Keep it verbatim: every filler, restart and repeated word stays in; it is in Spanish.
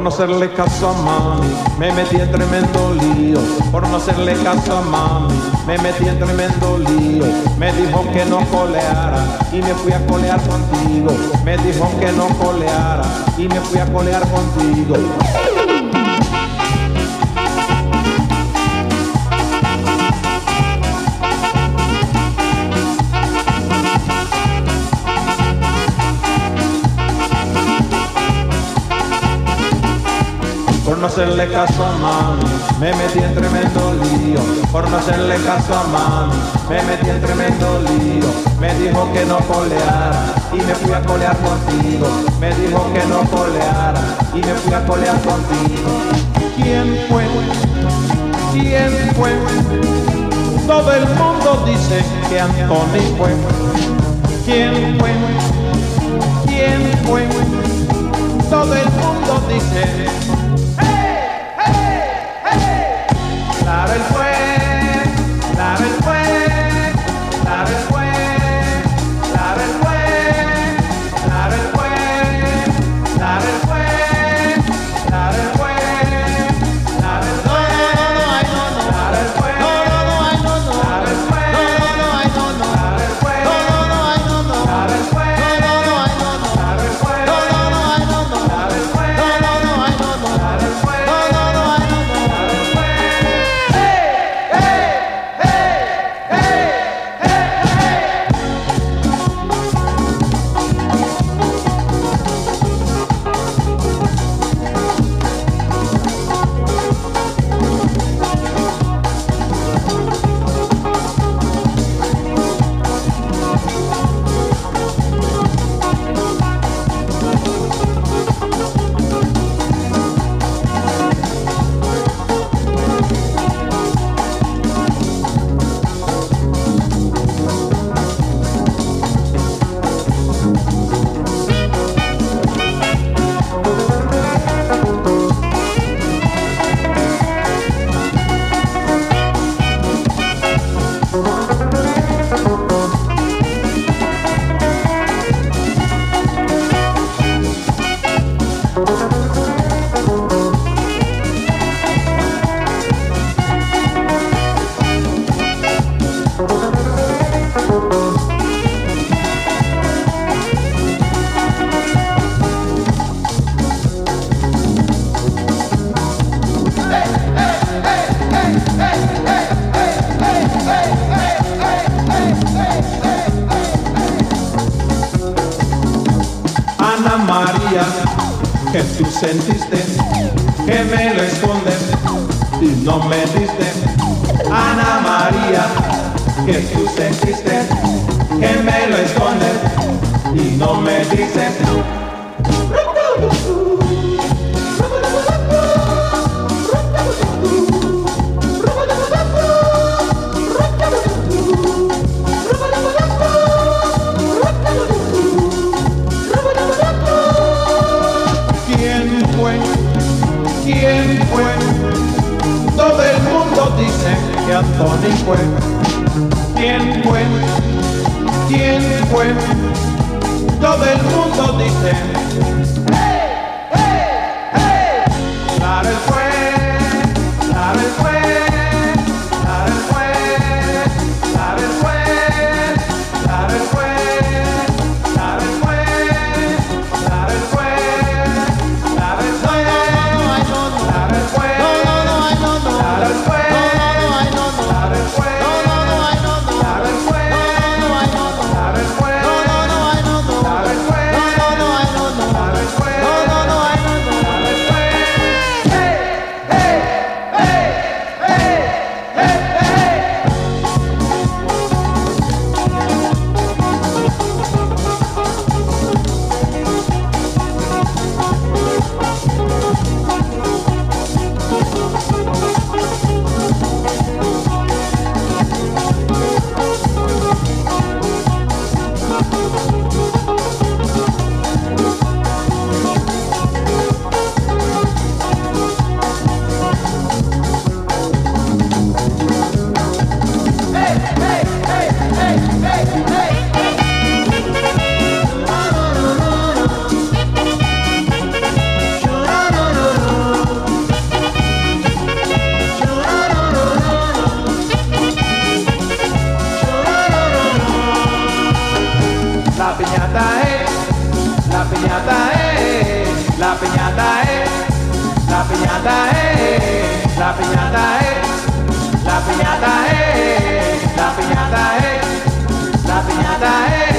no hacerle caso a mami, me metí en tremendo lío. Por no hacerle caso a mami, me metí en tremendo lío. Me dijo que no coleara y me fui a colear contigo. Me dijo que no coleara y me fui a colear contigo. Por no hacerle caso a mami, me metí en tremendo lío. Por no hacerle caso a mami, me metí en tremendo lío. Me dijo que no coleara y me fui a colear contigo. Me dijo que no coleara y me fui a colear contigo. ¿Quién fue? ¿Quién fue? Todo el mundo dice que Anthony fue. ¿Quién fue? ¿Quién fue? Todo el mundo dice. Claro él fue, claro él fue, claro él fue, claro él fue, claro él fue, claro él fue, claro él fue, claro él fue, claro él fue, claro él fue, claro él fue, claro él fue, Ana María, que tú sentiste, que me lo escondes y no me diste. Ana María, que tú sentiste, que me lo escondes y no me dices. ¿Quién fue? Todo el mundo dice que Anthony fue. ¿Quién fue? ¿Quién fue? Todo el mundo dice. ¡Hey! ¡Hey! ¡Hey! Claro él fue, claro él fue, claro él fue, claro él fue, claro él fue, claro él fue, claro él fue, claro él fue. Claro, La piñata es, la piñata es, la piñata es, la piñata es, la piñata es.